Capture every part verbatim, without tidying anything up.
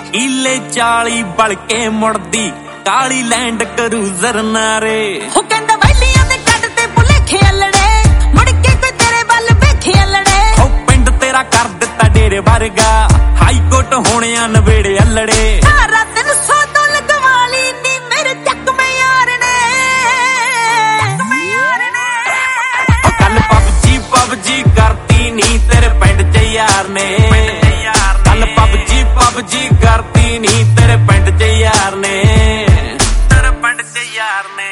ਈਲੇ ਚਾਲੀ ਬਲ ਕੇ ਮੁੜਦੀ ਕਾਲੀ land cruiser ਨਾਰੇ ਹੋ ਕਹਿੰਦਾ ਵੈਲੀਆਂ ਦੇ ਕੱਢ ਤੇ ਭੁਲੇਖੇ ਅਲੜੇ ਮੁੜ ਕੇ ਕੋਈ ਤੇਰੇ ਵੱਲ ਵੇਖੇ ਅਲੜੇ ਹੋ ਪਿੰਡ ਤੇਰਾ ਕਰ ਦਿੱਤਾ ਡੇਰੇ ਵਰਗਾ ਹਾਈ ਕੋਰਟ ਹੋਣਿਆ ਨਵੇੜੇ ਅਲੜੇ ਸਾਰਾ ਦਿਨ ਸੌ ਤੋਂ ਲਗਵਾਲੀ ਨੀ ਮੇਰੇ ਚੱਕਵੇਂ ਯਾਰ ਨੇ ਚੱਕਵੇਂ ਯਾਰ ਨੇ ਹੋ ਕੱਲ ਪਬਜੀ ਪਬਜੀ ਕਰਤੀ ਨੀ ਤੇਰੇ ਪਿੰਡ ਚ ਯਾਰ ਨੇ ਕੱਲ ਪਬਜੀ ਪਬਜੀ ਕਰਤੀ ਨੀ ਤੇਰੇ ਪਿੰਡ ਚ ਯਾਰ ਨੇ ਤੇਰੇ ਪਿੰਡ ਚ ਯਾਰ ਨੇ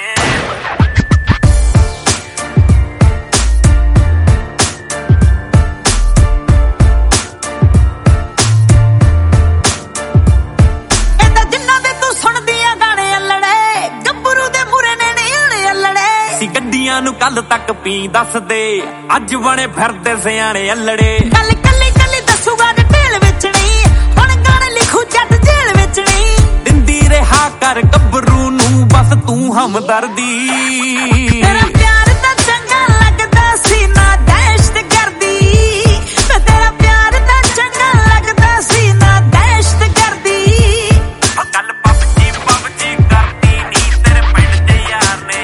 ਗੱਡੀਆਂ ਨੂੰ ਕੱਲ ਤੱਕ ਪੀ ਦੱਸਦੇ ਅੱਜ ਬਣੇ ਫਿਰਦੇ ਸਿਆਣੇ ਅਲੜੇ ਕੱਲ ਕੱਲੀ ਕੱਲੀ ਦੱਸੂਗਾ ਡਿਟੇਲ ਵਿਚਣੀ ਹੁਣ ਗਾਣੇ ਲਿਖੂ ਜੱਟ ਜੇਲ ਵਿਚਣੀ ਦਿੰਦੀ ਰਿਹਾ ਕਰ ਗੱਭਰੂ ਨੂੰ ਬਸ ਤੂੰ ਹਮਦਰਦੀ ਤੇਰਾ ਪਿਆਰ ਤਾਂ ਚੰਗਾ ਲੱਗਦਾ ਸੀ ਨਾ ਦਹਿਸ਼ਤ ਕਰਦੀ ਮੈਂ ਤੇਰਾ ਪਿਆਰ ਤਾਂ ਚੰਗਾ ਲੱਗਦਾ ਸੀ ਨਾ ਦਹਿਸ਼ਤ ਕਰਦੀ ਕੱਲ ਪਬਜੀ ਪਬਜੀ ਕਰਦੀ ਨੀ ਤੇਰੇ ਪਿੰਡ ਚ ਯਾਰ ਨੇ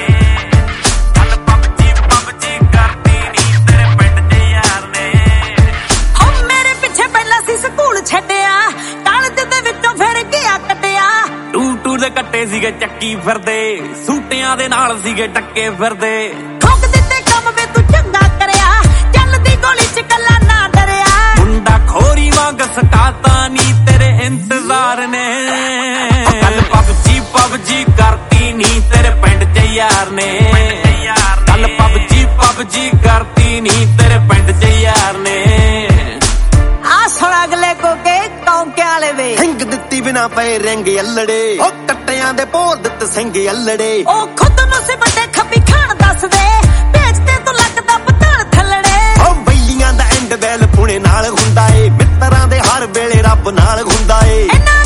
ਦੇ ਕੱਟੇ ਸੀਗੇ ਚੱਕੀ ਫਿਰਦੇ ਸੂਟਿਆਂ ਦੇ ਨਾਲ ਸੀਗੇ ਟੱਕੇ ਫਿਰਦੇ ਠੋਕ ਦਿੱਤੇ ਕੰਮ ਵੇ ਤੂੰ ਚੰਗਾ ਕਰਿਆ ਚੱਲਦੀ ਗੋਲੀ ਚ ਕੱਲਾ ਨਾ ਡਰਿਆ ਮੁੰਡਾ ਖੋਰੀ ਵਾਂਗ ਸਟਾਤਾ ਨੀ ਤੇਰੇ ਇੰਤਜ਼ਾਰ ਨੇ ਕੱਲ ਪਬਜੀ ਪਬਜੀ ਕਰਤੀ ਨੀ ਤੇਰੇ ਪਿੰਡ ਚ ਯਾਰ ਨੇ ਕੱਲ ਪਬਜੀ ਪਬਜੀ ਕਰਤੀ ਨੀ ਤੇਰੇ ਪਿੰਡ ਚ ਯਾਰ ਨੇ ਆ ਸੁਣ ਅਗਲੇ ਕੋਕੇ ਕੌਂਕਿਆਂ ਵਾਲੇ ਦੇ ਹਿੰਗ ਦਿੱਤੀ ਬਿਨਾ ਪਏ ਰਿੰਗ ਅਲੜੇ ਉਹ ਕੱਟਿਆਂ ਦੇ ਭੋਰ ਦਿੱਤ ਸਿੰਘ ਅਲੜੇ ਉਹ ਖੁਦ ਨੂੰ ਸੀ ਵੱਡੇ ਖੱਬੀ ਖਾਣ ਦੱਸਦੇ ਭੇਜਦੇ ਤੂੰ ਲੱਗਦਾ ਪਤਾਲ ਥੱਲੜੇ ਉਹ ਬੈਲੀਆਂ ਦਾ ਐਂਡ ਬੈਲ ਪੁਣੇ ਨਾਲ ਹੁੰਦਾ ਏ ਮਿੱਤਰਾਂ ਦੇ ਹਰ ਵੇਲੇ ਰੱਬ ਨਾਲ ਹੁੰਦਾ ਏ।